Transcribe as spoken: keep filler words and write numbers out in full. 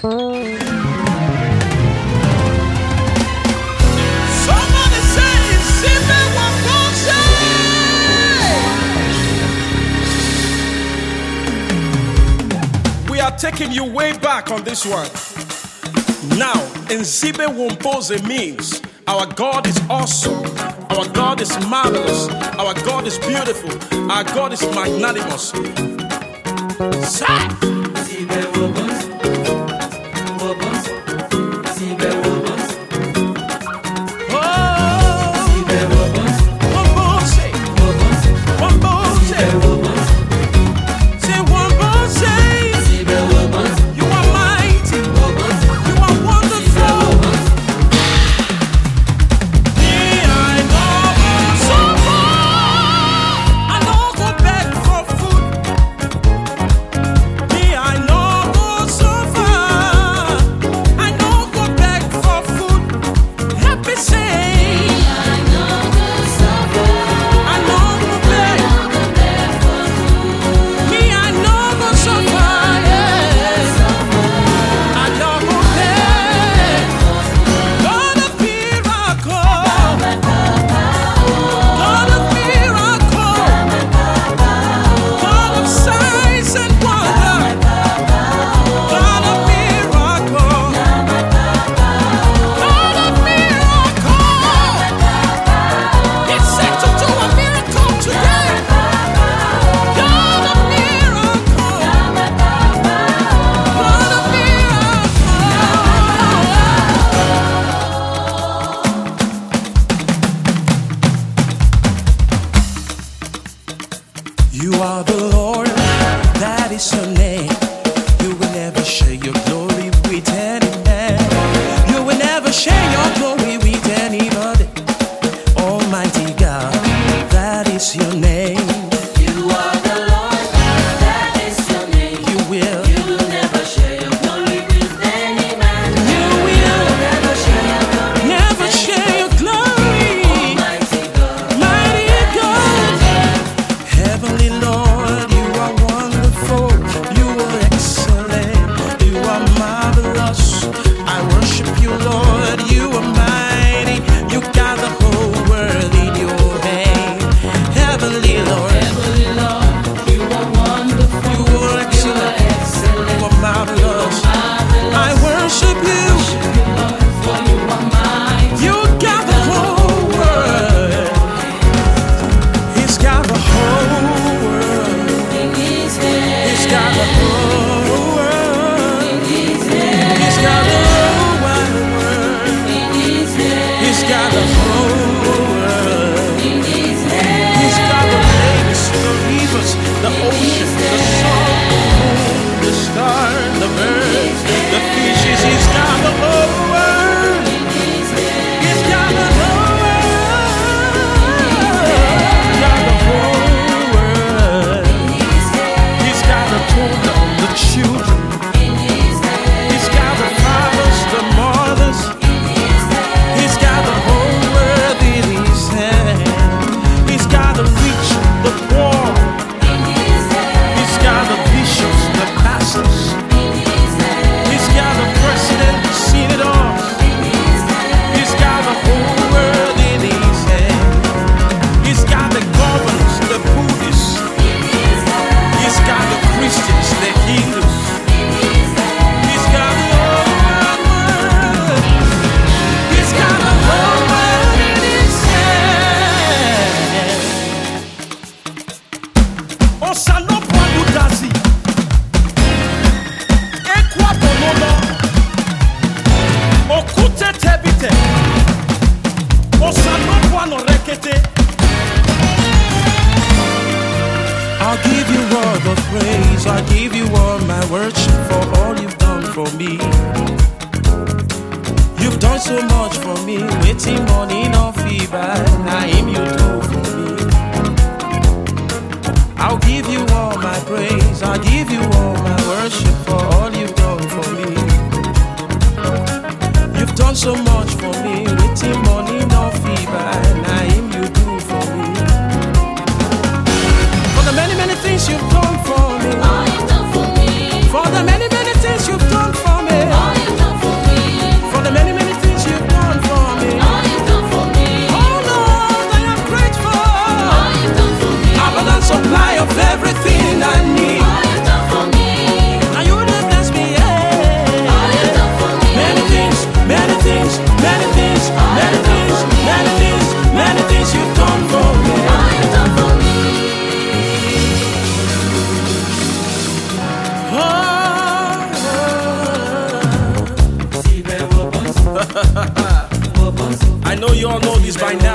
Somebody say, Simba Wambose. We are taking you way back on this one. Now, Nzibe Wambose means our God is awesome, our God is marvelous, our God is beautiful, our God is magnanimous. Say! You are the Lord, that is your name. You will never share your glory with any man. You will never share your glory with anybody. Almighty God, that is your name. You are the Lord, that is your name. You will, You will never share your glory with any man. you will Never share your glory. never share your glory. Almighty God, Mighty God, Heavenly Lord, you are wonderful, you are excellent, you are marvelous. I worship you, Lord, you are mighty, you got the whole world in your hand. Heavenly Lord, Heavenly Lord, you are wonderful. you are excellent, Excellent. you are marvelous. I worship you, You, Lord, for you are mighty. you got the whole world. He's got the whole world. In His hand. He's got the whole world. In His hand. He's got the whole wide world. In His hand. He's got the whole world. In His hand. He's got the lakes, the rivers, the ocean, the sun, the moon, the stars, the birds, the fishes. He's got the whole world. In His hand. He's got the whole world. He's got the whole world. In His hand. He's got the children, the children. In His hand. He's got the fathers, the mothers. In His hand. He's got the whole world in his hand. He's got the rich, the poor. In His hand. He's got the bishops, the pastors. In His hand. He's got the president, the senators. In His hand. He's got the whole world in his hand. He's got the governors, the Buddhists. In His hand. He's got the Christians, the Hindus. In His hand. He's got the whole wide world. He's got the whole world in his hand. Osanopo Aludazi, Ekwa Bonono, Okute Tebite, Osanopo Anorekete. I'll give you all the praise, I'll give you all my worship for all you've done for me. You've done so much for me, waiting money, no fever, I am you do for me. I'll give you all my praise, I'll give you all my worship for all you've done for me. You've done so much for me, waiting money, no fever, I am you do for me. For the many, many things you've done for me, All you've done for me. for the many, many things you've done for me. All know you all know this by now.